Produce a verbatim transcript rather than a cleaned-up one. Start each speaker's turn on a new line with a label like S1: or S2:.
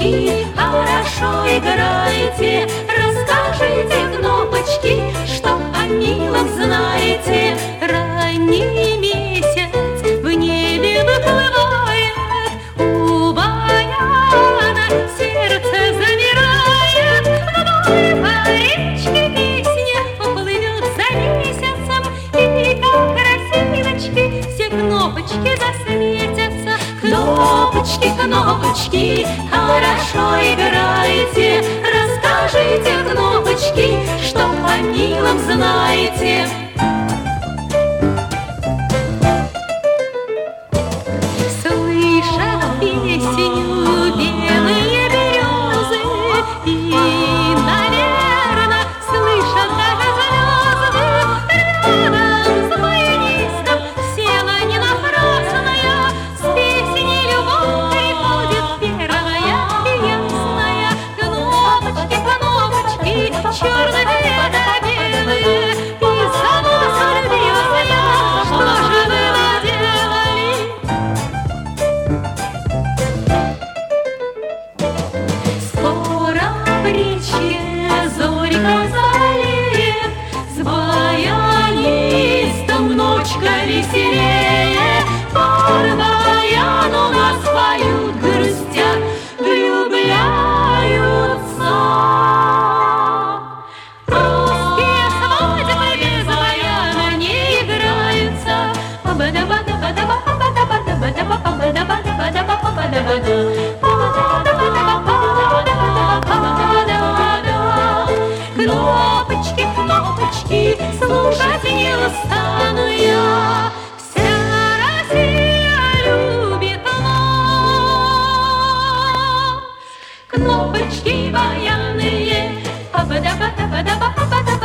S1: кнопочки, хорошо играете. Расскажите, кнопочки, что о милом знаете. Ранний месяц в небе выплывает, у баяна сердце замирает. Вдоль по речке песня поплывет за месяцем, и как красивочки все кнопочки засветятся. Кнопочки, кнопочки, хорошо играете. Расскажите, кнопочки, что о милом знаете. Слышат песню белые березы, и, наверно, слышат даже звезды. Рядом с баянистом села не напрасная, с песней любовь приходит первая и ясная. Кнопочки, кнопочки, черные да белые, и сама любезная, что же вы наделали? Скоро в речке зорька залеет, с баянистом ночка веселее. Под баян у нас поют, грустят, влюбляются. Русские свадьбы без баяна не играются. Кнопочки, кнопочки, слушать не устану я. Вся Россия любит нас. Кнопочки баянные, па-ба-да-ба-да-ба-да-ба-ба-да-ба.